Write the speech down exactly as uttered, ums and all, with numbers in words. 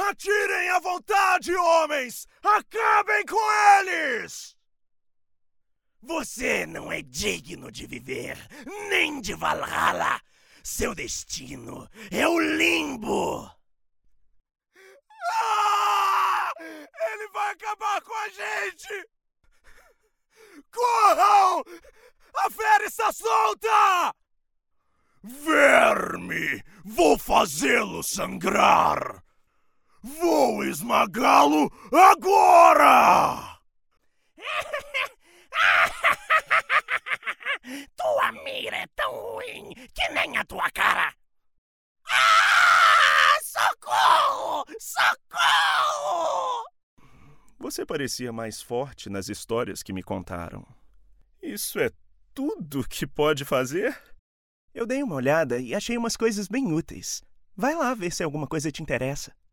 Atirem à vontade, homens! Acabem com eles! Você não é digno de viver, nem de Valhalla. Seu destino é o limbo. Ah! Ele vai acabar com a gente! Corram! A fera está solta! Verme! Vou fazê-lo sangrar! Vou esmagá-lo agora! Tua mira é tão ruim que nem a tua cara! Ah! Socorro! Socorro! Você parecia mais forte nas histórias que me contaram. Isso é tudo que pode fazer? Eu dei uma olhada e achei umas coisas bem úteis. Vai lá ver se alguma coisa te interessa.